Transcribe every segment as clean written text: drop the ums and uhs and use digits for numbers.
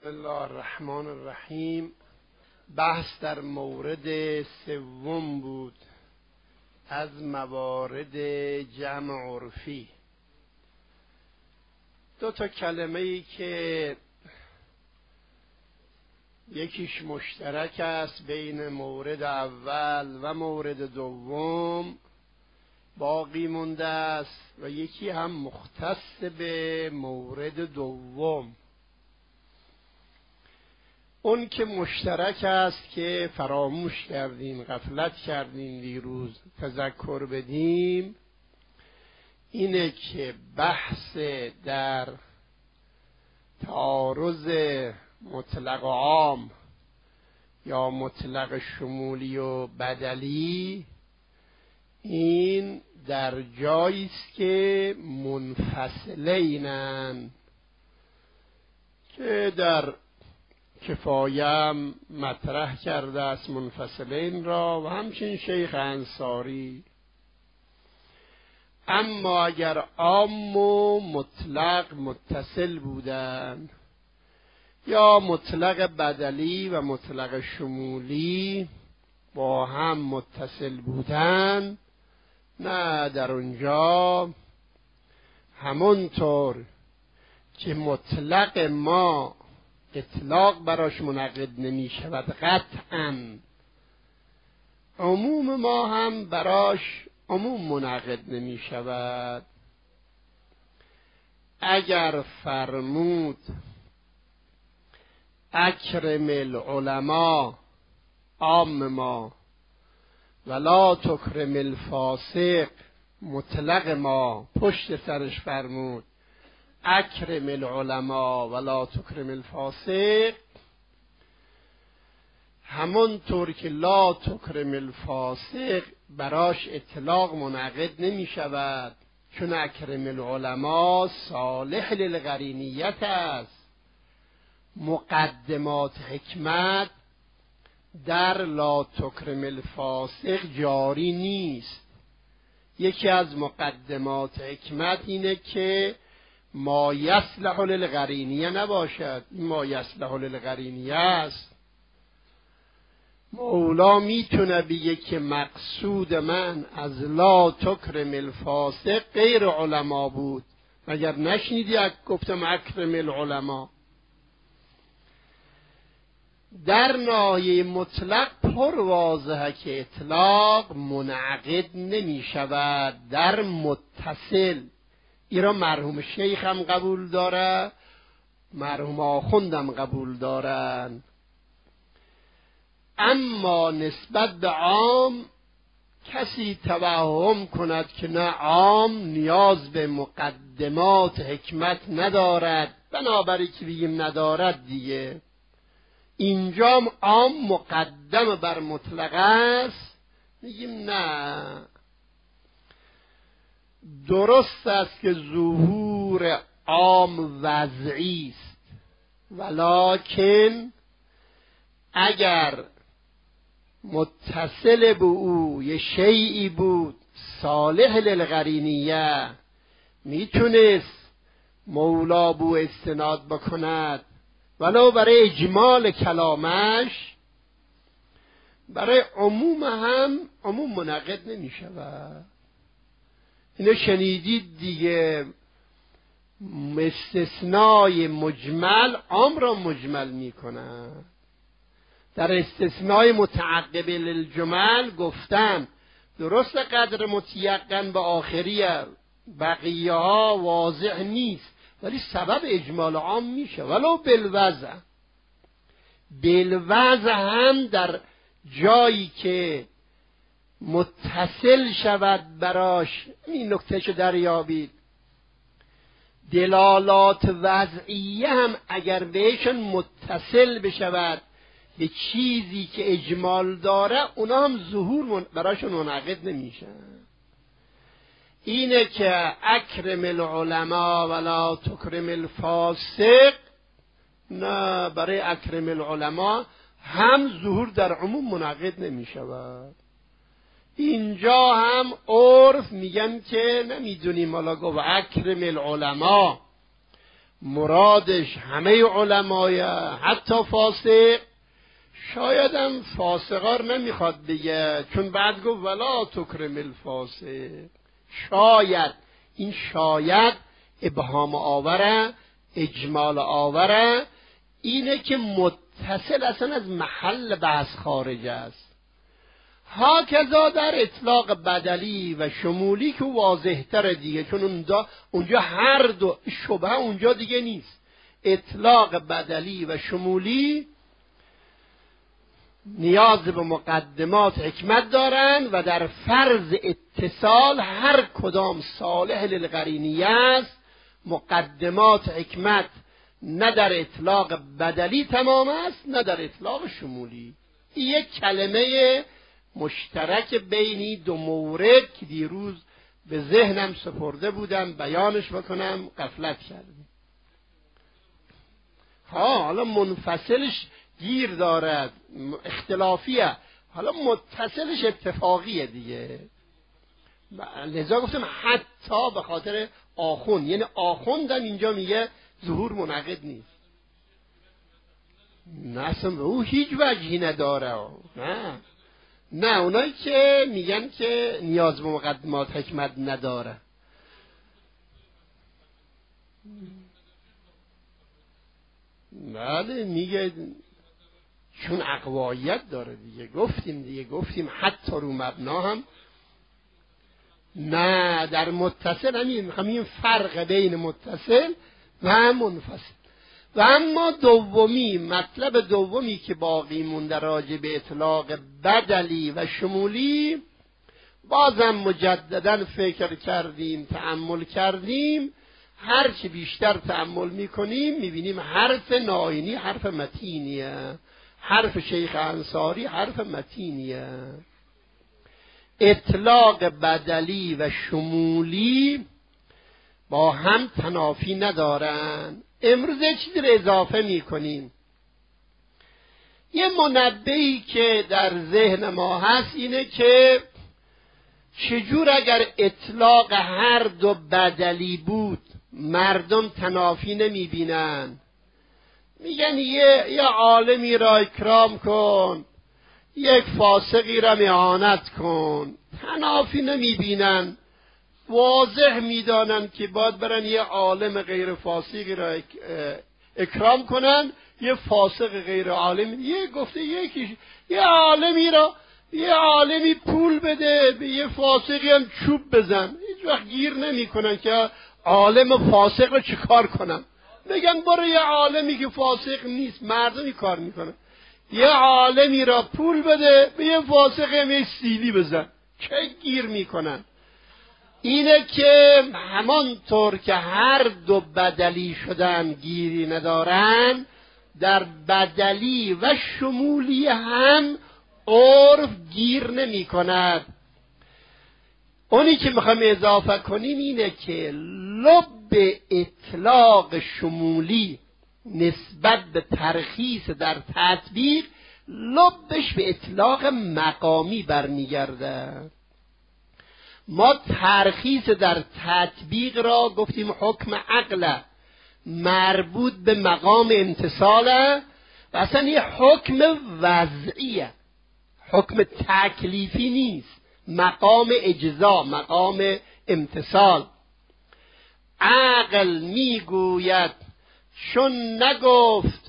بسم الله الرحمن الرحیم. بحث در مورد سوم بود از موارد جمع عرفی. دو تا کلمه ای که یکیش مشترک است بین مورد اول و مورد دوم باقی مونده است و یکی هم مختص به مورد دوم. اون که مشترک است که فراموش کردیم، غفلت کردیم دیروز تذکر بدیم، اینه که بحث در تعارض مطلق عام یا مطلق شمولی و بدلی این در جایی است که منفصلینن که در کفایم مطرح کرده است منفصلین را و همچنین شیخ انصاری. اما اگر عام و مطلق متصل بودند یا مطلق بدلی و مطلق شمولی با هم متصل بودند، نه در اونجا همونطور که مطلق ما اطلاق براش منعقد نمی شود قطعاً، عموم ما هم براش عموم منعقد نمی شود. اگر فرمود اکرم العلماء عام ما ولا تکرم الفاسق مطلق ما، پشت سرش فرمود اکرم العلماء ولا تکرم الفاسق، همونطور که لا تکرم الفاسق براش اطلاق منعقد نمی شود، چون اکرم العلماء صالح للقرینیت است. مقدمات حکمت در لا تکرم الفاسق جاری نیست. یکی از مقدمات حکمت اینه که ما یصلح للقرینیه نباشد، این ما یصلح للقرینیه است. مولا میتونه بگه که مقصود من از لا تکرم الفاسق غیر علما بود، مگر نشنیدی گفتم اکرم العلماء؟ در ناحیه مطلق پر واضحه که اطلاق منعقد نمی شود. در متصل ایرا مرحوم شیخ هم قبول داره، مرحوم آخوندم قبول دارن. اما نسبت به عام کسی توهم کند که نه، عام نیاز به مقدمات حکمت ندارد، بنابراین که بگیم ندارد دیگه. اینجا عام مقدم بر مطلق است، میگیم نه، درست است که ظهور عام وضعی است، ولکن اگر متصل به او یه شیئی بود صالح للقرینیه، میتونست مولا بو استناد بکند، ولو برای اجمال کلامش، برای عموم هم عموم منعقد نمی شود. اینو شنیدید دیگه، استثنای مجمل عام را مجمل می کند. در استثنای متعقب للجمل گفتن درست قدر متیقن به آخریه، بقیه ها واضح نیست، ولی سبب اجمال عام میشه ولو بالوضع. بالوضع هم در جایی که متصل شود براش، این نکتهشو دریابید، دلالات وضعیه هم اگر بهشون متصل بشود به چیزی که اجمال داره، اونا هم ظهور براشون منعقد نمیشه. اینه که اکرم العلماء ولا تکرم الفاسق، نه، برای اکرم العلماء هم ظهور در عموم منعقد نمی شود. اینجا هم عرف میگن که نمیدونیم، حالا گفت اکرم العلماء مرادش همه علمای حتی فاسق، شاید هم فاسقار نمیخواد بگه، چون بعد گفت ولا تکرم الفاسق. شاید، این شاید ابهام آوره، اجمال آوره، اینه که متصل اصلا از محل بحث خارج است. هاکذا در اطلاق بدلی و شمولی که واضح تره دیگه، چون اونجا هر دو شبهه اونجا دیگه نیست. اطلاق بدلی و شمولی نیاز به مقدمات حکمت دارن و در فرض اتصال هر کدام صالح للقرینیه است. مقدمات حکمت نه در اطلاق بدلی تمام است نه در اطلاق شمولی. این یک کلمه مشترک بینی دو مورد که دیروز به ذهنم سپرده بودم بیانش بکنم، غفلت کردم. حالا منفصلش گیر دارد، اختلافیه، حالا متصلش اتفاقیه دیگه. لذا گفتم حتی به خاطر آخوند، یعنی آخوندم اینجا میگه ظهور منعقد نیست. نه اصلا به او هیچ وجهی نداره. نه اونایی که میگن که نیاز به مقدمات حکمت نداره، بله میگه چون اقوایت داره دیگه. گفتیم حتی رو مبنا هم نه، در متصل همین فرق بین متصل و منفصل. و اما مطلب دومی که باقی مونده راجع به اطلاق بدلی و شمولی، بازم مجددا فکر کردیم، تأمل کردیم. هر چه بیشتر تأمل میکنیم میبینیم حرف ناینی حرف متینیه، حرف شیخ انصاری حرف متینیه. اطلاق بدلی و شمولی با هم تنافی ندارن. امروز یه چیزی رو اضافه میکنیم. یه منبهی که در ذهن ما هست اینه که چجور اگر اطلاق هر دو بدلی بود مردم تنافی نمیبینن؟ میگن یه عالمی را اکرام کن، یک فاسقی را اهانت کن، تنافی نمیبینن. واضح میدانن که باید برن یه عالم غیر فاسقی را اکرام کنن، یه فاسق غیر عالم. یه عالمی پول بده، به یه فاسقی هم چوب بزن. هیچ وقت گیر نمی کنن که عالم فاسق رو چی کار کنن. میگن برو یه عالمی که فاسق نیست، مردمی کار میکنن. یه عالمی را پول بده، به یه فاسق هم یه سیلی بزن. چه گیر میکنن؟ اینه که همانطور که هر دو بدلی شدن گیری ندارن، در بدلی و شمولی هم عرف گیر نمی کند. اونی که میخوام اضافه کنیم اینه که لب اطلاق شمولی نسبت به ترخیص در تطبیق، لبش به اطلاق مقامی برمیگرده. ما ترخیص در تطبیق را گفتیم حکم عقل مربوط به مقام امتصاله و اصلا یه حکم وضعیه، حکم تکلیفی نیست، مقام اجزا، مقام امتصال. عقل میگوید چون نگفت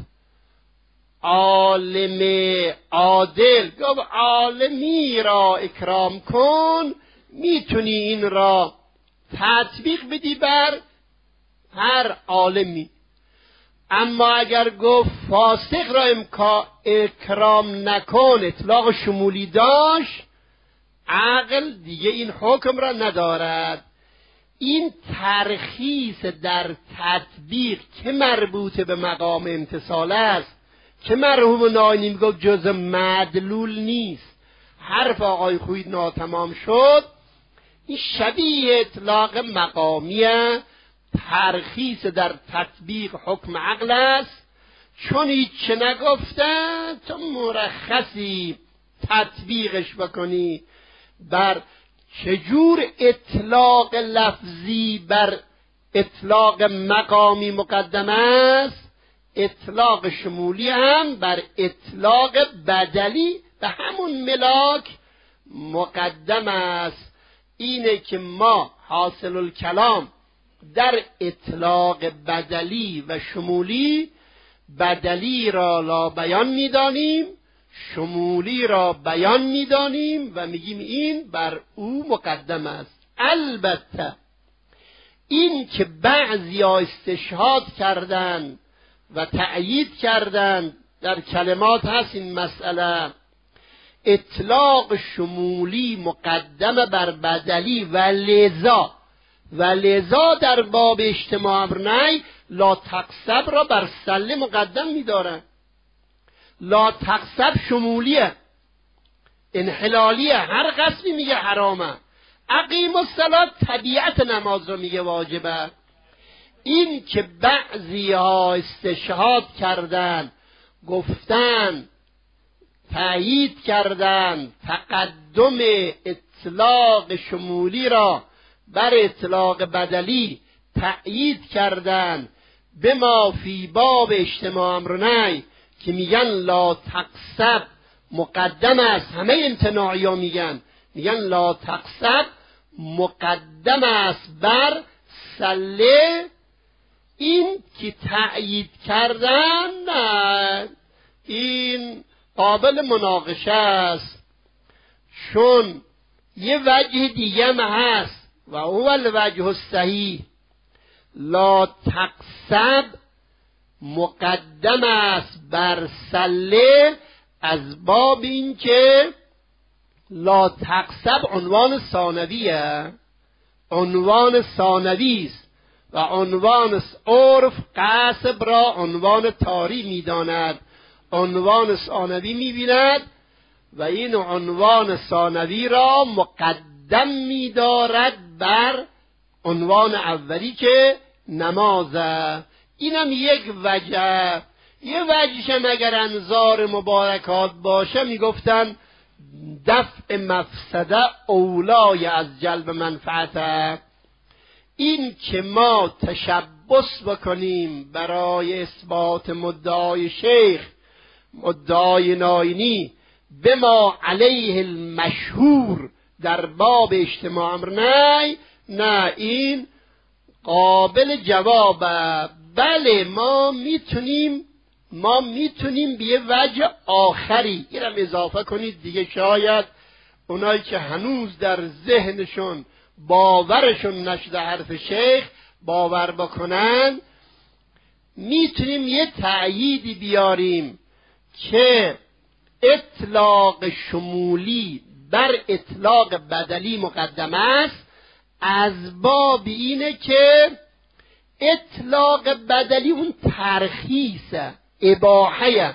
عالم عادل، گفت عالمی را اکرام کن، میتونی این را تطبیق بدی بر هر عالمی. اما اگر گفت فاسق را اکرام نکن، اطلاق شمولی داشت، عقل دیگه این حکم را ندارد. این ترخیص در تطبیق که مربوط به مقام امتصال است، که مرحوم ناینی میگفت جز مدلول نیست، حرف آقای خوید ناتمام شد. این شبیه اطلاق مقامیه. ترخیص در تطبیق حکم عقل است، چون هیچ نگفتن تو مرخصی تطبیقش بکنی. بر چجور اطلاق لفظی بر اطلاق مقامی مقدم است، اطلاق شمولی هم بر اطلاق بدلی به همون ملاک مقدم است. اینه که ما حاصل الکلام در اطلاق بدلی و شمولی، بدلی را لا بیان می‌دانیم، شمولی را بیان می‌دانیم و میگیم این بر او مقدم است. البته این که بعضیا استشهاد کردند و تأیید کردند، در کلمات هست این مسئله، اطلاق شمولی مقدم بر بدلی و لذا در باب اجتماع امر نهی لا تقصب را بر سله مقدم می‌دارند. لا تقصب شمولیه، انحلالیه، هر قسمی میگه حرامه. اقیم الصلاة طبیعت نماز رو میگه واجبه. این که بعضی ها استشهاد کردن، گفتن، تأیید کردن تقدم اطلاق شمولی را بر اطلاق بدلی، تأیید کردن به ما فی باب اجتماع امر نهی که میگن لا تقصب مقدم است. همه امتناعی ها میگن لا تقصب مقدم است بر سله. این که تأیید کردن نه، این قابل مناقشه است، چون یه وجه دیگه هم هست و هو الوجه الصحیح. لا تقصب مقدم است بر سله از باب این که لا تقصب عنوان ثانویه، عنوان ثانوی است و عنوان عرف قصب را عنوان طاری می‌داند، عنوان ثانوی می‌بیند و این عنوان ثانوی را مقدم می‌دارد بر عنوان اولی که نمازه. اینم یک وجه. یه وجهش هم اگر انظار مبارکات باشه میگفتن دفع مفسده اولای از جلب منفعته. این که ما تشبث بکنیم برای اثبات مدعای شیخ، مدعای ناینی، به ما علیه المشهور در باب اجتماع امر نهی، نه، این قابل جوابه. بله ما میتونیم به یه وجه آخری اینم اضافه کنید دیگه، شاید اونایی که هنوز در ذهنشون باورشون نشده حرف شیخ باور بکنن، میتونیم یه تأییدی بیاریم که اطلاق شمولی بر اطلاق بدلی مقدم است، از باب اینه که اطلاق بدلی اون ترخیصه، اباحه.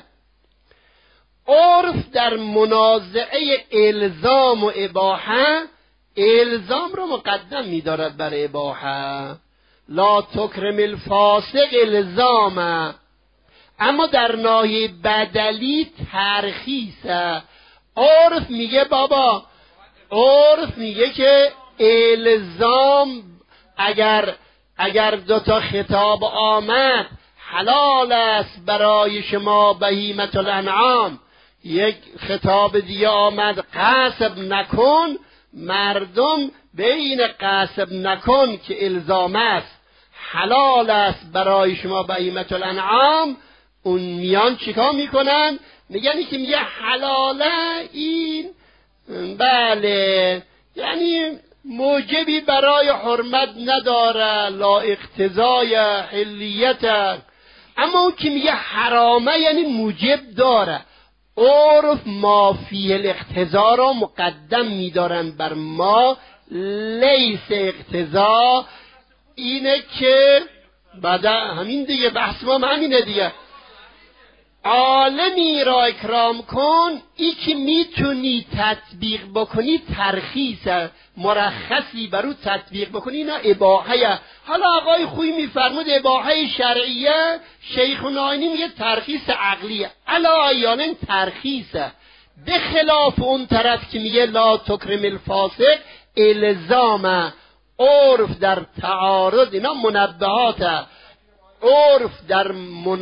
عرف در منازعه الزام و اباحه الزام رو مقدم می‌دارد بر اباحه. لا تکرم الفاسق الزامه، اما در ناحیه بدلی ترخیصه. عرف میگه بابا، عرف میگه که الزام اگر دوتا خطاب آمد حلال است برای شما بهیمة الانعام، یک خطاب دیگه آمد غصب نکن، مردم بین غصب نکن که الزام است حلال است برای شما بهیمة الانعام، اون میان چیکار میکنن؟ میگن که میگه حلاله این، بله، یعنی موجبی برای حرمت نداره، لا اقتضای حلیت، اما اون که میگه حرامه یعنی موجب داره. عرف ما فیه الاقتضا را مقدم میدارن بر ما لیس اقتضا. اینه که بعد همین دیگه بحث ما همینه دیگه، عالمی را اکرام کن، ای که میتونی تطبیق بکنی ترخیص، مرخصی برو تطبیق بکنی، اینا اباحه. حالا آقای خویی میفرمود اباحه شرعیه، شیخ ناینی میگه ترخیص عقلیه. علا عیانن ترخیصه، به خلاف اون طرف که میگه لا تکرم الفاسق الزامه. عرف در تعارض، اینا منبهات. عرف در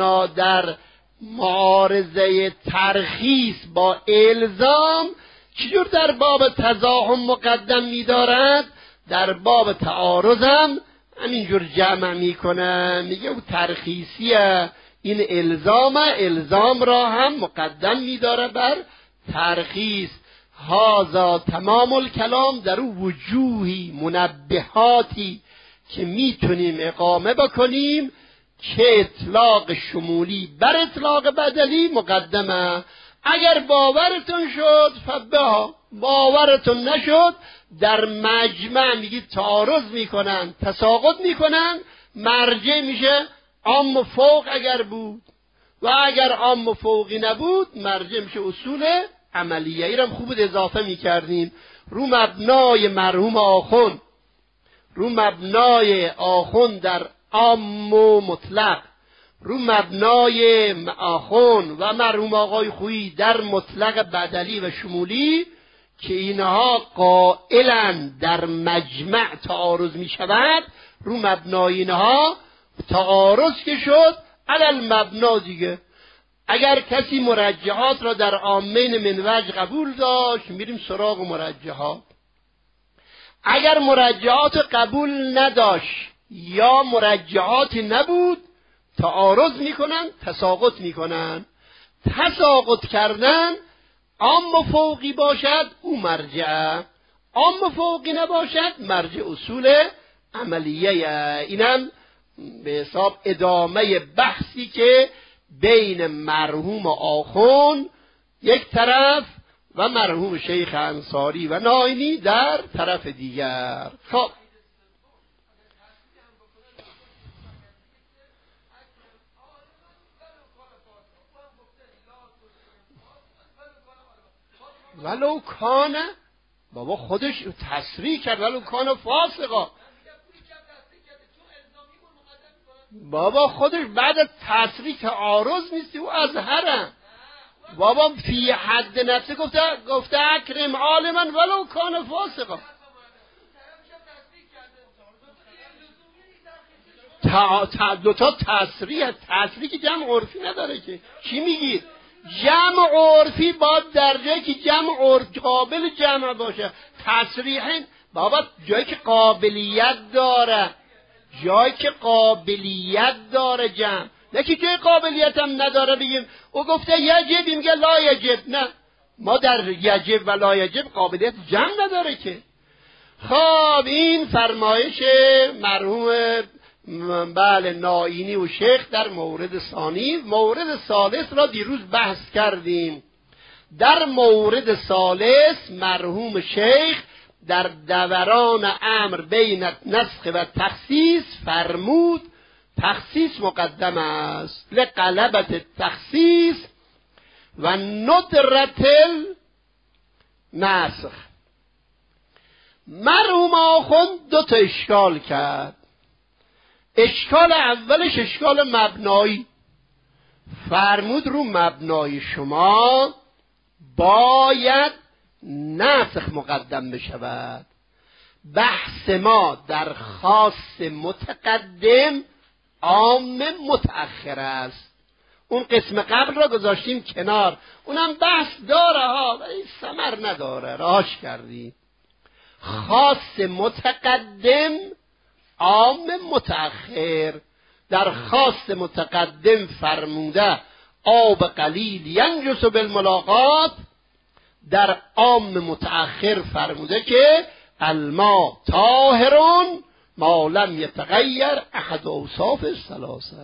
معارضه ترخیص با الزام چجور در باب تزاحم مقدم می‌دارد، در باب تعارض هم همینجور جمع میکنه، میگه او ترخیصیه، این الزام را هم مقدم می‌داره بر ترخیص. هذا تمام الکلام، در او وجوهی منبهاتی که میتونیم اقامه بکنیم که اطلاق شمولی بر اطلاق بدلی مقدمه. اگر باورتون شد فبها، باورتون نشد در مجمع میگید تعارض میکنن، تساقط میکنن، مرجع میشه عام و فوق اگر بود، و اگر عام و فوقی نبود مرجع میشه اصول عملیه. اینم خوب اضافه میکردیم رو مبنای مرحوم آخوند، رو مبنای آخوند در عام و مطلق، رو مبنای آخوند و مرحوم آقای خویی در مطلق بدلی و شمولی که اینها قائلن در مجمع تعارض می شود. رو مبنای اینها تعارض که شد علل مبنا دیگه. اگر کسی مرجحات را در عامین من وجه قبول داشت میریم سراغ مرجحات. اگر مرجحات قبول نداشت یا مرجحاتی نبود تعارض میکنن، تساقط میکنن. تساقط کردن عام و فوقی باشد او مرجع، عام و فوقی نباشد مرجع اصول عملیه. اینم به حساب ادامه بحثی که بین مرحوم آخوند یک طرف و مرحوم شیخ انصاری و ناینی در طرف دیگر. خب ولو کانه، بابا خودش تصریح کرد ولو کانه فاسقا، بابا خودش بعد تصریح تعارض نیستی او ازهره. بابا فی حد نفسه گفته اکرم عالما ولو کانه فاسقا. دوتا تصریح که جمع عرفی نداره که چی میگید؟ جمع عرفی باید در جایی که جمع عرف قابل جمع باشه. تصریح بابا جایی که قابلیت داره، جایی که قابلیت داره جمع، نه که جای قابلیت هم نداره بگیم او گفته یجب میگه لا یجب. نه، ما در یجب و لا یجب قابلیت جمع نداره که. خب این فرمایش مرحوم ناینی و شیخ در مورد ثانی. مورد ثالث را دیروز بحث کردیم. در مورد ثالث مرحوم شیخ در دوران امر بین نسخ و تخصیص فرمود تخصیص مقدم است لقلبت تخصیص و ندرت نسخ. مرحوم آخوند دو تا اشکال کرد. اشکال اولش اشکال مبنایی، فرمود رو مبنای شما باید نسخ مقدم بشود. بحث ما در خاص متقدم عام متأخر است. اون قسم قبل را گذاشتیم کنار، اونم بحث داره ها ولی ثمر نداره، راش کردیم. خاص متقدم عام متأخر. در خاص متقدم فرموده آب قلیل ینجس بالملاقات، در عام متأخر فرموده که الماء طاهر ما لم یتغیر احد اوصاف الثلاثه.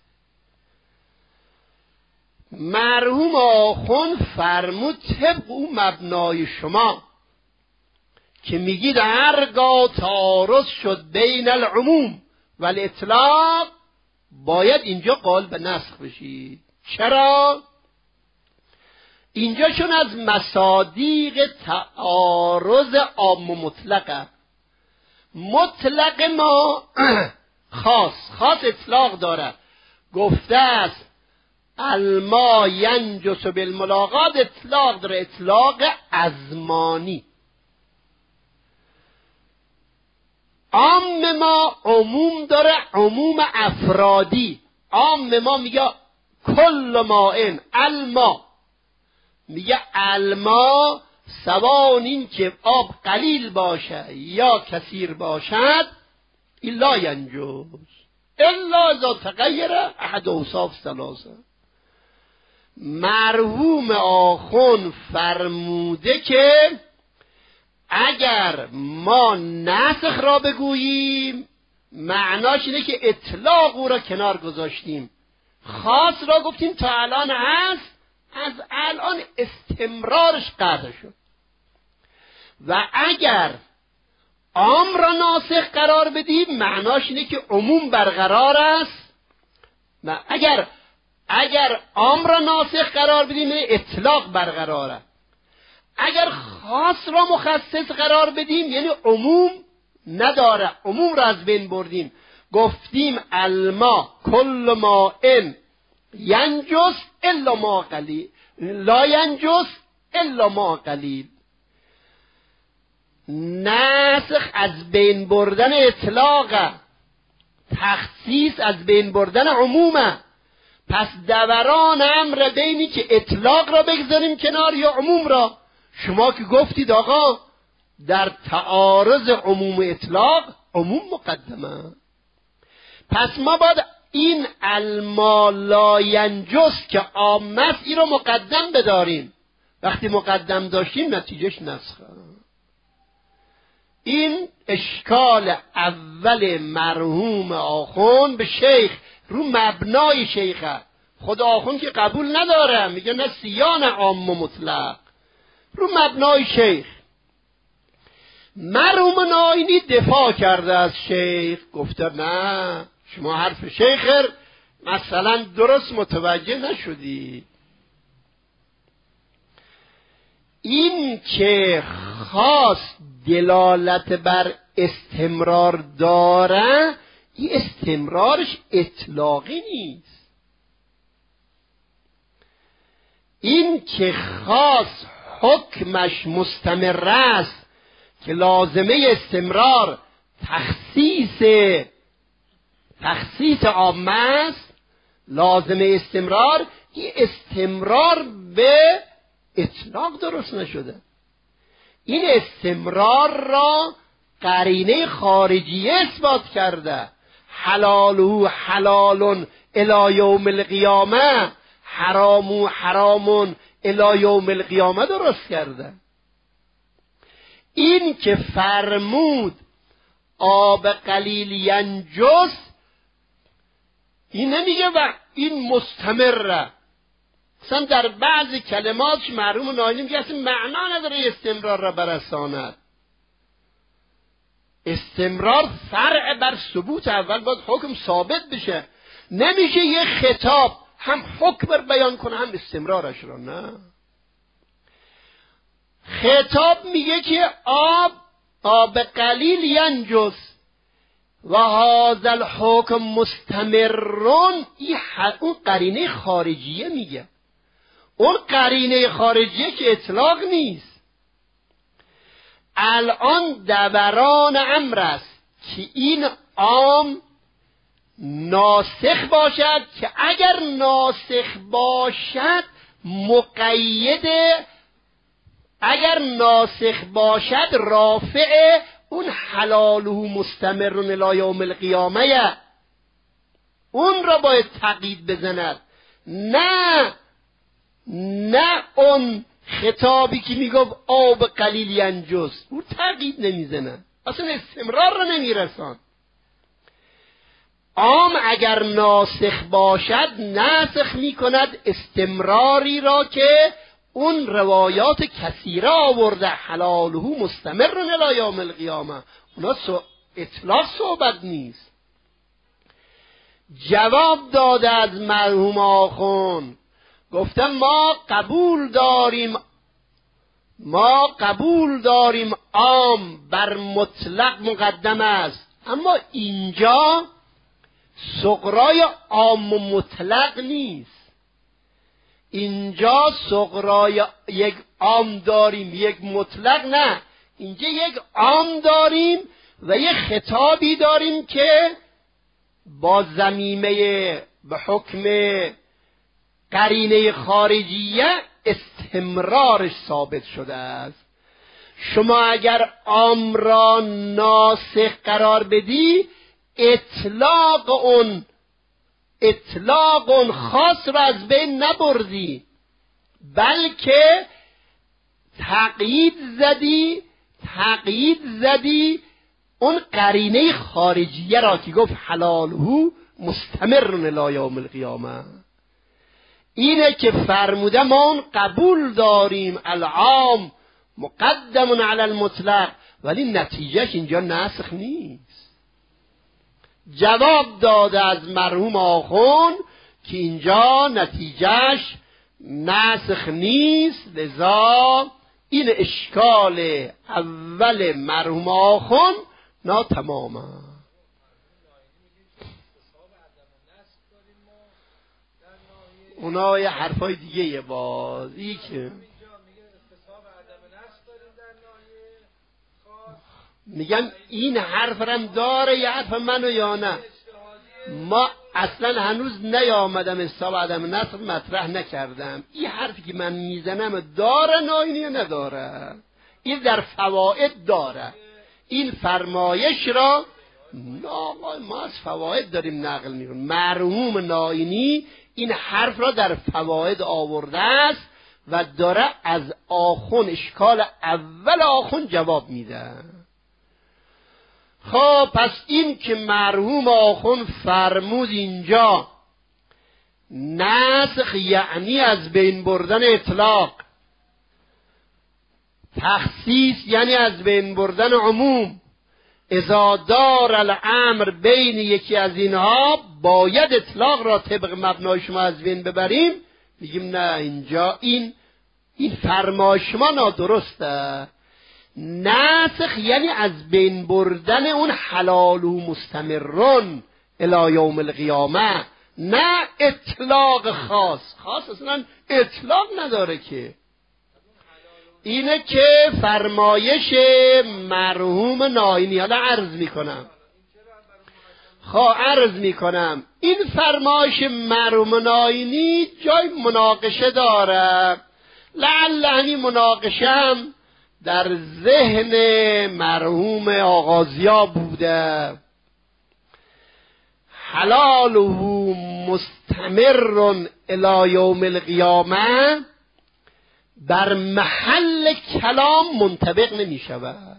مرحوم آخوند فرمود طبق او مبنای شما که میگید هرگاه تعارض شد بین العموم و الاطلاق باید اینجا قائل به نسخ بشید. چرا؟ اینجا چون از مصادیق تعارض عام و مطلقه. مطلق ما خاص اطلاق داره، گفته است الماء ینجس بالملاقات، اطلاق داره، اطلاق ازمانی. عام ما عموم داره، عموم افرادی. عام ما میگه کل ماء الما، میگه الما سواء این که آب قلیل باشه یا کثیر باشد الا ینجس الا اذا تغیر احد اوصاف ثلاثه. مرحوم آخوند فرموده که اگر ما نسخ را بگوییم معناش اینه که اطلاق او را کنار گذاشتیم، خاص را گفتیم تا الان هست، از الان استمرارش قطع شد. و اگر عام را ناسخ قرار بدیم معناش اینه که عموم برقرار است. و اگر عام را ناسخ قرار بدیم اطلاق برقراره. اگر خاص را مخصص قرار بدیم یعنی عموم نداره، عموم را از بین بردیم. گفتیم الما کل ماء ینجس الا ما قلیل، لا ینجس الا ما قلیل. نسخ از بین بردن اطلاق، تخصیص از بین بردن عمومه. پس دوران امر بینی که اطلاق را بگذاریم کنار یا عموم را. شما که گفتید آقا در تعارض عموم و اطلاق عموم مقدمه، پس ما باید این الما لا ینجس که عام است این رو مقدم بداریم. وقتی مقدم داشتیم نتیجهش نسخه. این اشکال اول مرحوم آخوند به شیخ رو مبنای شیخه. خود آخوند که قبول نداره، میگه نه سیان عام و مطلق، رو مبنای شیخ. مرحوم ناینی دفاع کرده از شیخ، گفته نه شما حرف شیخ مثلا درست متوجه نشدی. این که خاص دلالت بر استمرار داره، این استمرارش اطلاقی نیست. این که خاص حکمش مستمر است که لازمه استمرار تخصیص عامه است، لازمه استمرار، این استمرار به اطلاق درست نشده. این استمرار را قرینه خارجی اثبات کرده. حلاله حلال الی یوم القیامه، حرامو حرام الی یوم القیامه درست کرده. این که فرمود آب قلیل ینجس، این نمیگه و این مستمره. اصلا در بعض کلماتش مرحوم ناینی میگه اصلا معنا نداره استمرار را برساند. استمرار فرع بر ثبوت، اول باید حکم ثابت بشه. نمیشه یه خطاب هم حکم بیان کنه هم استمرارش را. نه، خطاب میگه که آب قلیل ینجس و هذا الحکم مستمرون. اون قرینه خارجیه میگه، اون قرینه خارجیه که اطلاق نیست. الان دوران امر است که این عام ناسخ باشد، که اگر ناسخ باشد مقیده، اگر ناسخ باشد رافع اون حلاله مستمرون الی یوم القیامه، اون را باید تقیید بزند. نه اون خطابی که میگفت آب قلیل ینجس، اون تقیید نمیزنه، اصلا استمرار را نمیرسان. عام اگر ناسخ باشد ناسخ میکند استمراری را که اون روایات کثیره آورده، حلاله مستمرون الی یوم القیامه. اونا اطلاق صحبت نیست. جواب داده از مرحوم آخوند، گفتم ما قبول داریم عام بر مطلق مقدم است، اما اینجا صغرای عام و مطلق نیست. اینجا صغرای یک عام داریم یک مطلق نه، اینجا یک عام داریم و یه خطابی داریم که با ضمیمه به حکم قرینه خارجیه استمرارش ثابت شده است. شما اگر عام را ناسخ قرار بدی، اطلاق اون خاص را از بین نبردی، بلکه تقیید زدی اون قرینه خارجیه را که گفت حلاله مستمر الی یوم القیامه. اینه که فرموده ما اون قبول داریم العام مقدم علی المطلق، ولی نتیجهش اینجا ناسخ نیست. جواب داده از مرحوم آخوند که اینجا نتیجهش ناسخ نیست، لذا این اشکال اول مرحوم آخوند ناتمامه. اونا یه حرفای دیگه یه بازی که میگم این حرف رم داره یه حرف منو یا نه. ما اصلا هنوز نیامدم حساب عدم نسخ مطرح نکردم. این حرفی که من میزنم داره ناینی یا نداره؟ این در فواید داره. این فرمایش را ما از فواید داریم نقل میکنیم. مرحوم ناینی این حرف را در فواید آورده است و داره از آخون اشکال اول آخون جواب میده. خب پس این که مرحوم آخون فرمود اینجا نسخ یعنی از بین بردن اطلاق، تخصیص یعنی از بین بردن عموم، اذا دار الامر بین یکی از اینها باید اطلاق را طبق مبنای شما از بین ببریم. میگیم نه، اینجا این فرما شما نادرسته. ناسخ یعنی از بین بردن اون حلال و مستمرون الی یوم القیامه، نه اطلاق خاص اصلا اطلاق نداره که. اینه که فرمایش مرحوم ناینی. حالا عرض میکنم این فرمایش مرحوم ناینی جای مناقشه داره. لعل همین مناقشه هم در ذهن مرحوم آغازیا بوده. حلاله مستمر الی یوم القیامه بر محل کلام منطبق نمی شود.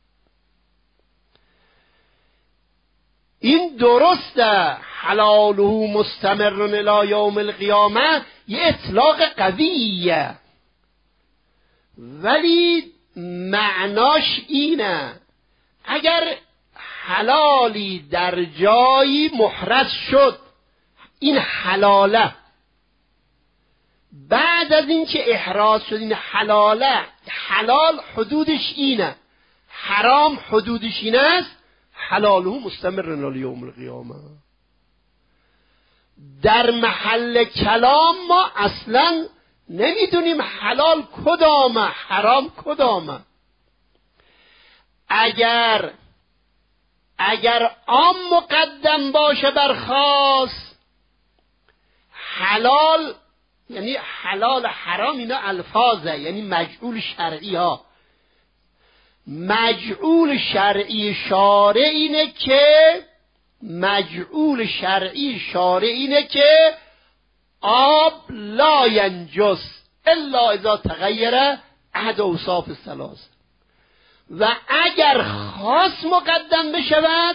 این درسته، حلاله مستمر الی یوم القیامه یه اطلاق قویه، ولی معناش اینه اگر حلالی در جایی محرز شد، این حلاله بعد از این که احراز شد، این حلاله، حلال حدودش اینه، حرام حدودش اینه است، حلاله مستمر الی یوم القیامه. در محل کلام ما اصلا نمیدونیم حلال کدامه حرام کدامه. اگر عام مقدم باشه بر خاص، حلال یعنی حلال حرام اینا الفاظه، یعنی مجعول شرعی ها. مجعول شرعی شارع اینه که آب لا ینجس الا اذا تغیر احد اوصاف الثلاث. و اگر خاص مقدم بشود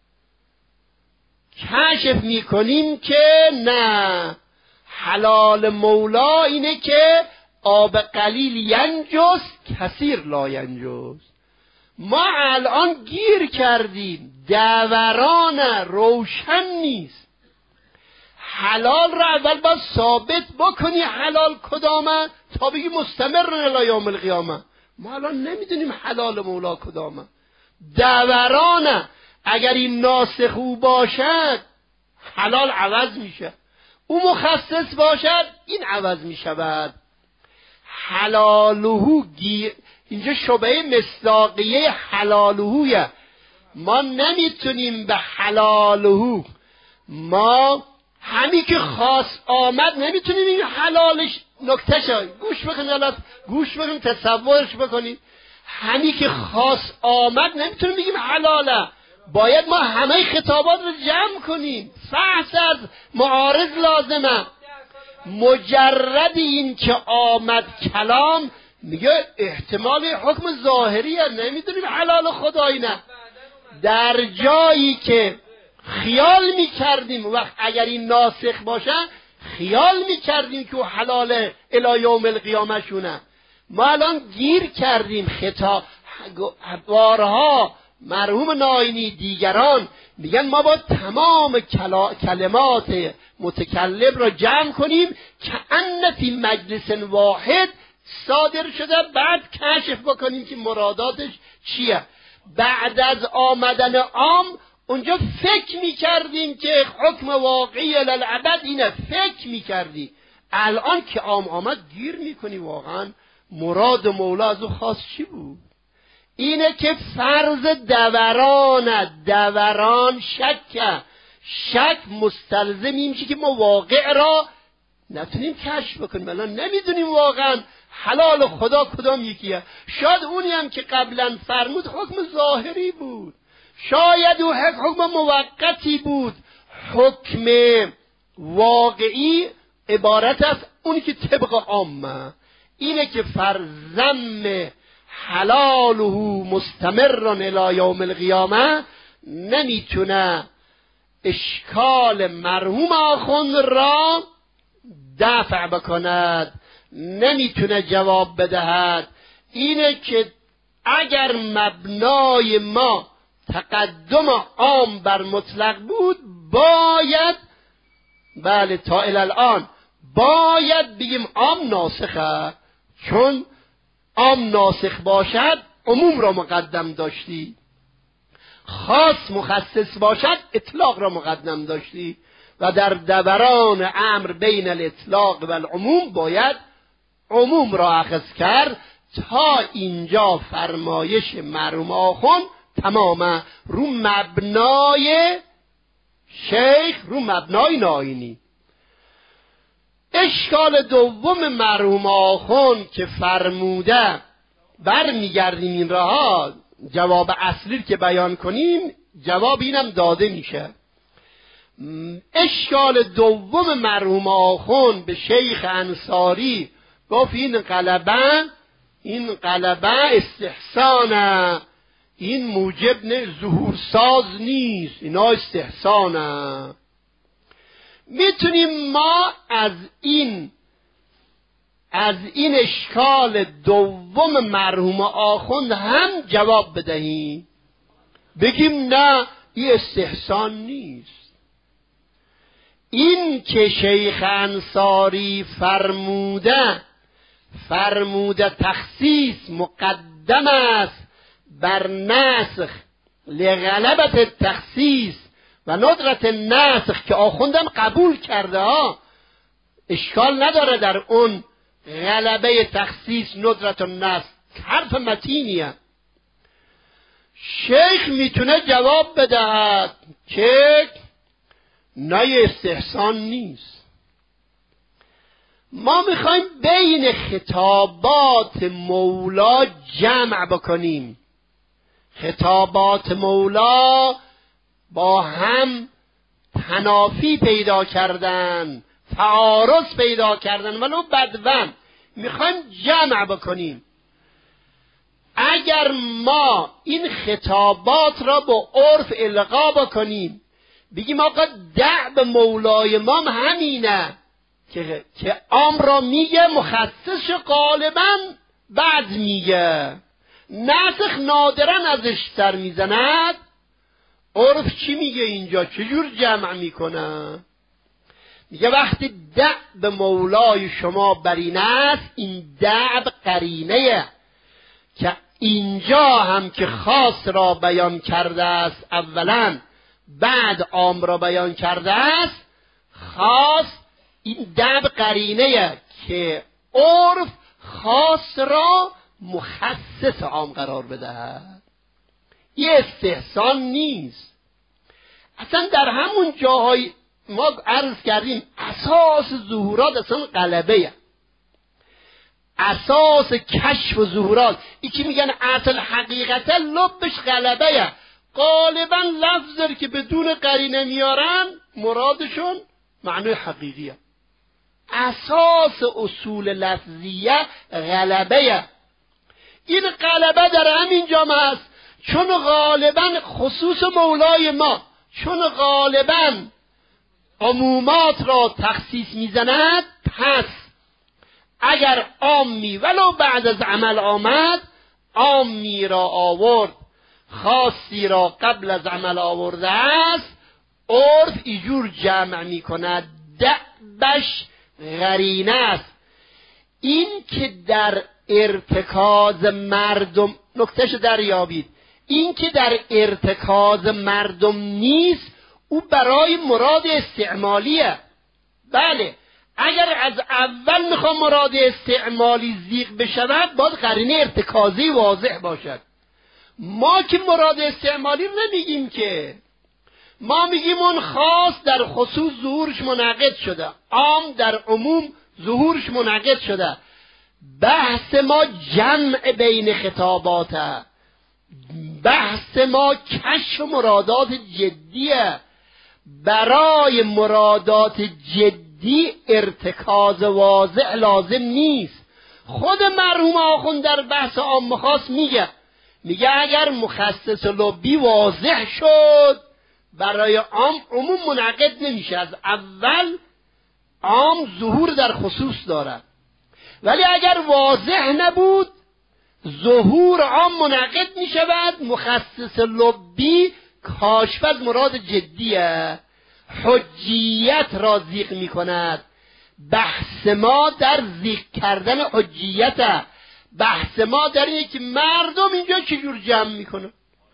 کشف میکنیم که نه، حلال مولا اینه که آب قلیل ینجس کثیر لا ینجس. ما الان گیر کردیم، دوران روشن نیست. حلال را اول باید ثابت بکنی حلال کدامه تا بگی مستمر الی یوم القیامه. ما الان نمیدونیم حلال مولا کدامه. دورانه، اگر این ناسخ او باشد حلال عوض میشه، او مخصص باشد این عوض میشود. حلاله اینجا شبهه مصداقیه حلالهویه، ما نمیتونیم به حلالهو، ما همین که خاص آمد نمیتونیم این حلالش نکتهش گوش بکنید، حالا گوش بکنید تصورش بکنید. همین که خاص آمد نمیتونیم بگیم حلاله، باید ما همه خطابات رو جمع کنیم. فحص از معارض لازمه. مجرد این که آمد کلام میگه احتمال حکم ظاهریه، نمیدونیم حلال خدایی نه. در جایی که خیال میکردیم وقت اگر این ناسخ باشه خیال میکردیم که حلال الی یوم القیامه شونه، ما الان گیر کردیم. خطاب بارها مرحوم ناینی دیگران میگن ما با تمام کلمات متکلم را جمع کنیم که ان فی مجلس واحد صادر شده، بعد کشف بکنیم که مراداتش چیه. بعد از آمدن عام اونجا فکر میکردیم که حکم واقعی للعبد اینه، فکر میکردی. الان که عام آمد گیر میکنی واقعا مراد مولا از او خاص چی بود. اینه که فرض دوران شک مستلزم میشه که ما واقع را نتونیم کشف بکنیم. الان نمیدونیم واقعا حلال خدا کدام یکیه. شاید اونی هم که قبلا فرمود حکم ظاهری بود، شاید او حکم موقتی بود. حکم واقعی عبارت است اونی که طبق عامه، اینه که فرزم حلاله مستمر الی یوم القیامه نمیتونه اشکال مرحوم آخوند را دفع بکند، نمیتونه جواب بدهد. اینه که اگر مبنای ما تقدم عام بر مطلق بود باید بله تا الان باید بگیم عام ناسخه، چون عام ناسخ باشد عموم را مقدم داشتی، خاص مخصص باشد اطلاق را مقدم داشتی و در دوران امر بین الاطلاق و العموم باید عموم را اخذ کرد. تا اینجا فرمایش مرحوم آخوند تماما رو مبنای شیخ، رو مبنای ناینی. اشکال دوم مرحوم آخوند که فرموده برمیگردیم این راه، جواب اصلی که بیان کنیم جواب اینم داده میشه. اشکال دوم مرحوم آخوند به شیخ انصاری گفت این قلبه استحسانه، این موجب نه ظهور ساز نیست، اینا استحسانه. میتونیم ما از این اشکال دوم مرحوم آخوند هم جواب بدهیم، بگیم نه این استحسان نیست. این که شیخ انصاری فرموده تخصیص مقدم است بر نسخ لغلبت تخصیص و ندرت نسخ، که آخوندم قبول کرده ها، اشکال نداره در اون غلبه تخصیص ندرت النسخ، حرف متینیه. شیخ میتونه جواب بدهد که نه استحسان نیست. ما میخوایم بین خطابات مولا جمع بکنیم. خطابات مولا با هم تنافی پیدا کردن، تعارض پیدا کردن، ولو بدون میخوایم جمع بکنیم. اگر ما این خطابات را با عرف القا بکنیم، بگیم آقا دعب مولای ما همینه که عام را میگه، مخصص غالبا بعد میگه، ناسخ نادرا ازش سر میزند. عرف چی میگه اینجا؟ چجور جمع میکنه؟ میگه وقتی دعب مولای شما بر این است، این دعب قرینه که اینجا هم که خاص را بیان کرده است اولا، بعد عام را بیان کرده است. خاص این دعب قرینه که عرف خاص را مخصص عام قرار بدهد. یه استحسان نیست. اصلا در همون جاهای ما عرض کردیم اساس ظهورات اصلا غلبه، اساس کشف و ظهورات. این که میگن اصل حقیقت لبش غلبه، غالبا لفظی که بدون قرینه میارن مرادشون معنی حقیقیه. اساس اصول لفظیه غلبه. این غلبه در همین جا هست، چون غالبا خصوص مولای ما، چون غالبا عمومات را تخصیص میزند، پس اگر عامی ولو بعد از عمل آمد، عامی را آورد، خاصی را قبل از عمل آورده است، عرف ایجور جمع می کند، دعبش قرینه است. این که در ارتکاز مردم، نکتهش دریابید، این که در ارتکاز مردم نیست، او برای مراد استعمالیه. بله، اگر از اول میخوام مراد استعمالی زیغ بشود، باید قرینه ارتکازی واضح باشد. ما که مراد استعمالی نمیگیم، که ما میگیم اون خاص در خصوص ظهورش منعقد شده، عام در عموم ظهورش منعقد شده. بحث ما جمع بین خطاباته، بحث ما کشف مرادات جدیه. برای مرادات جدی ارتکاز واضح لازم نیست. خود مرحوم آخوند در بحث عام و خاص میگه اگر مخصص لبی واضح شد، برای عام عموم منعقد نمیشه. از اول عام ظهور در خصوص دارد، ولی اگر واضح نبود، ظهور عام منعقد میشود، مخصص لبی کاشف از مراد جدیه، حجیت را زیغ میکند. بحث ما در زیغ کردن حجیته. بحث ما در اینه که مردم اینجا چجور جمع میکنه.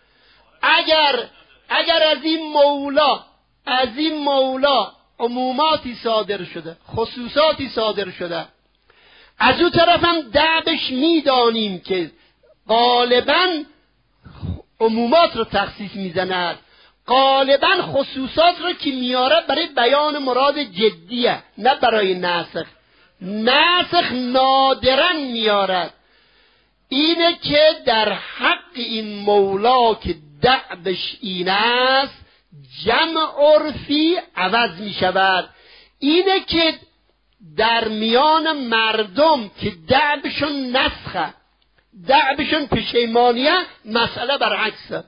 اگر از این مولا عموماتی صادر شده، خصوصاتی صادر شده، از اون طرف هم دعبش میدانیم که غالبا عمومات رو تخصیص میزند، غالبا خصوصات رو که میاره برای بیان مراد جدیه، نه برای ناسخ. ناسخ نادرا میارد. اینه که در حق این مولا که دعبش این است، جمع عرفی عوض می شود. اینه که در میان مردم که دعبشون نسخه، دعبشون پشیمانیه، مسئله برعکسه.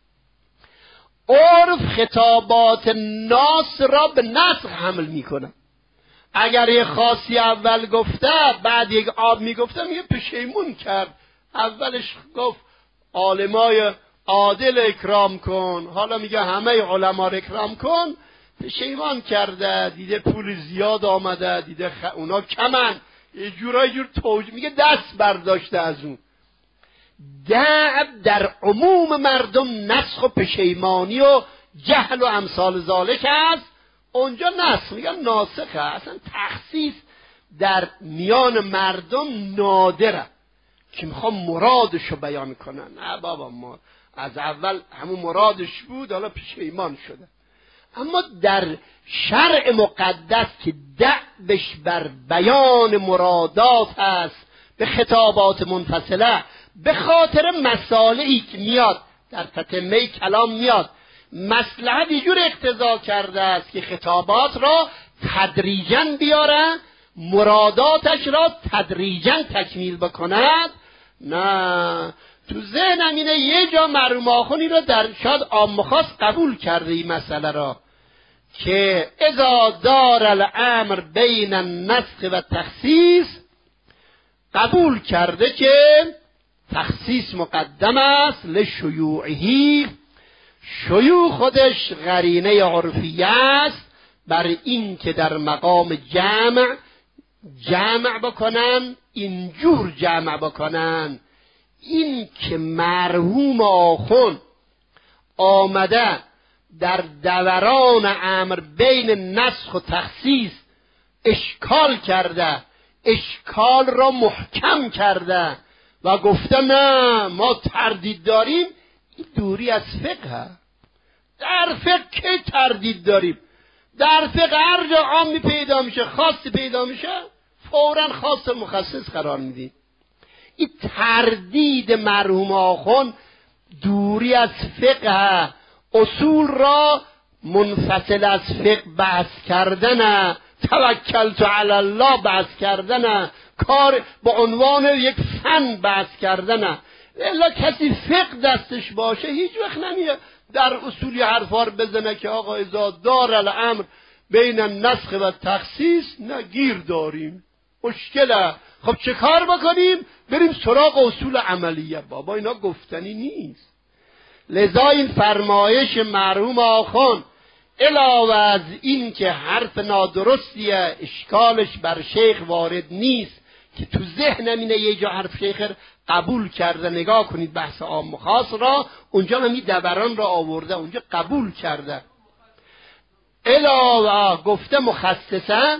عرف خطابات ناس را به نسخ حمل میکنه. اگر یه خاصی اول گفته، بعد یک آب میگفته، میگه پشیمون کرد. اولش گفت عالمای عادل اکرام کن، حالا میگه همه علما رو اکرام کن. پشیمان کرده، دیده پول زیاد آمده، دیده اونا کمن، یه جور توجیه، میگه دست برداشته از اون. دعب در عموم مردم نسخ و پشیمانی و جهل و امثال ذالک است. اونجا نسخ میگن ناسخه. اصلا تخصیص در میان مردم نادره که میخوام مرادشو بیان کنن. نه بابا، ما از اول همون مرادش بود، حالا پشیمان شده. اما در شرع مقدس که دعبش بر بیان مرادات هست، به خطابات منفصله، به خاطر مسائلی که میاد در تتمه کلام میاد، مصلحت یه جور اقتضا کرده است که خطابات را تدریجاً بیاره، مراداتش را تدریجاً تکمیل بکند. نه، تو ذهنم اینه یه جا مرحوم آخوندی را در شاید عام و خاص قبول کرده این مسئله را، که اذا دار الامر بین النسخ و تخصیص، قبول کرده که تخصیص مقدم است لشیوعهی، شیوع خودش قرینه عرفیه است بر این که در مقام جمع بکنن، اینجور جمع بکنن. این که مرحوم آخوند آمده در دوران امر بین نسخ و تخصیص اشکال کرده، اشکال را محکم کرده و گفته نه ما تردید داریم، این دوری از فقه. در فقه که تردید داریم؟ در فقه هر جا عامی پیدا میشه، خاصی پیدا میشه، فوراً خاص مخصص قرار میدیم. این تردید مرحوم آخوند دوری از فقه، اصول را منفصل از فقه بحث کردن، توکلت علی الله بحث کردن، کار به عنوان یک فن بحث کردن. الا کسی فقه دستش باشه هیچ وقت نمیه در اصولی حرفار بزنه که آقا اذا دار الامر بین النسخ و تخصیص نگیر داریم، مشکله. خب چه کار بکنیم؟ بریم سراغ اصول عملیه. بابا اینا گفتنی نیست. لذا این فرمایش مرحوم آخوند علاوه از این که حرف نادرستیه، اشکالش بر شیخ وارد نیست که تو ذهنم اینه یه جا حرف شیخ قبول کرده، نگاه کنید بحث عام و خاص را، اونجا هم این دبران را آورده، اونجا قبول کرده. علاوه گفته مخصصه،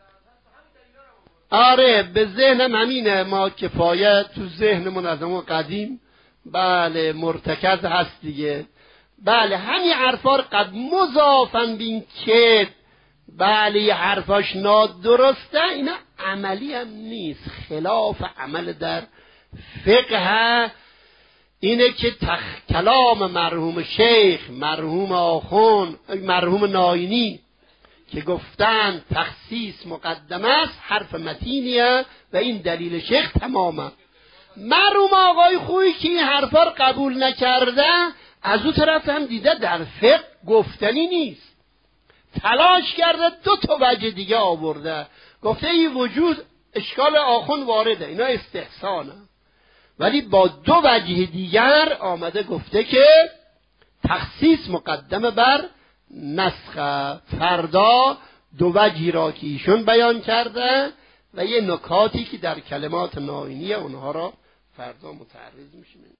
آره به ذهنم همینه، ما کفایه تو ذهنمون از اون قدیم بله مرتکز هست دیگه. بله همین حرفا قد مضافن بین که بله یه حرفاش نادرسته، اینا عملی هم نیست، خلاف عمل در فقه. اینه که کلام مرحوم شیخ، مرحوم آخوند، مرحوم ناینی که گفتن تخصیص مقدم است، حرف متینیه و این دلیل شیخ تمامه. مرحوم آقای خویی که این حرفا رو قبول نکرده، از اون طرف هم دیده در فقه گفتنی نیست، تلاش کرده دو تا وجه دیگه آورده، گفته این وجود اشکال آخوند وارده، اینا استحسانه، ولی با دو وجه دیگر آمده گفته که تخصیص مقدم بر نسخ. فردا دو وجهی را که ایشون بیان کرده و یه نکاتی که در کلمات ناینی اونها را فردا متعرض میشیم.